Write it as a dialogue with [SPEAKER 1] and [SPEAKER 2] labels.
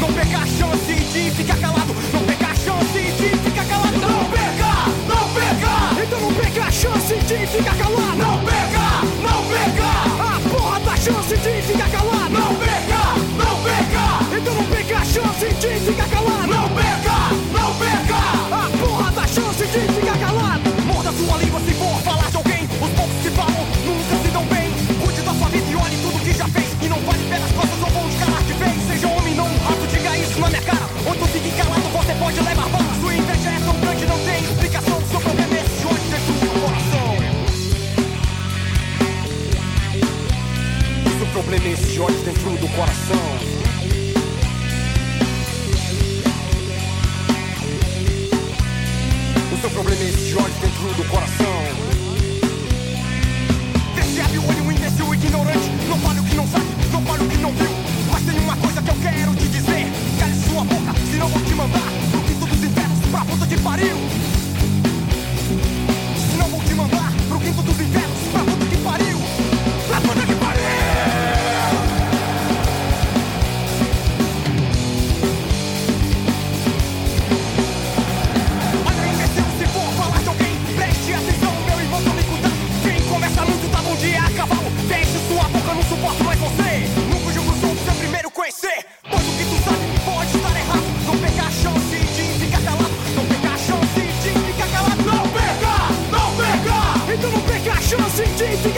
[SPEAKER 1] Não perca a chance de ficar calado. Não perca a chance de ficar calado. Não perca, não perca. Então não perca a chance de ficar calado. Não perca, não perca. A porra da chance de ficar calado. Não perca, não perca. Então não perca a chance de ficar calado. Não perca, não perca. A porra da chance de ficar calado. Morda sua língua se for falar de alguém. Os poucos que falam nunca se dão bem. Cuide da sua vida e olhe tudo que já fez. E não vale pé nas costas ou vão de calar de vez. Seja homem, não um rato, diga isso na minha cara. Ou tu fique calado, você pode levar bala. Sua inveja é tão grande, não tem explicação. Seu problema é esse ódio dentro do seu coração. Seu problema é esse ódio dentro do coração. O seu problema é esse ódio dentro do coração. Desce, abre o olho, imbecil, ignorante. Não fale o que não sabe, não fale o que não viu. Mas tem uma coisa que eu quero te dizer. Cale sua boca, senão vou te mandar pro quinto dos infernos, pra puta que pariu. Senão vou te mandar pro quinto dos infernos, pra puta que pariu. Pra puta que pariu. Olha, imbecil, se for falar de alguém, preste atenção, meu irmão, tome cuidado. Quem conversa muito tá bom dia a cavalo. Feche sua boca, não suporto mais você. Nunca julgo os outros, é primeiro conhecer. Pois o que tu sabe pode estar errado. Não perca a chance de ficar calado. Não perca a chance de ficar calado. Não perca, não perca. Então não perca a chance de ficar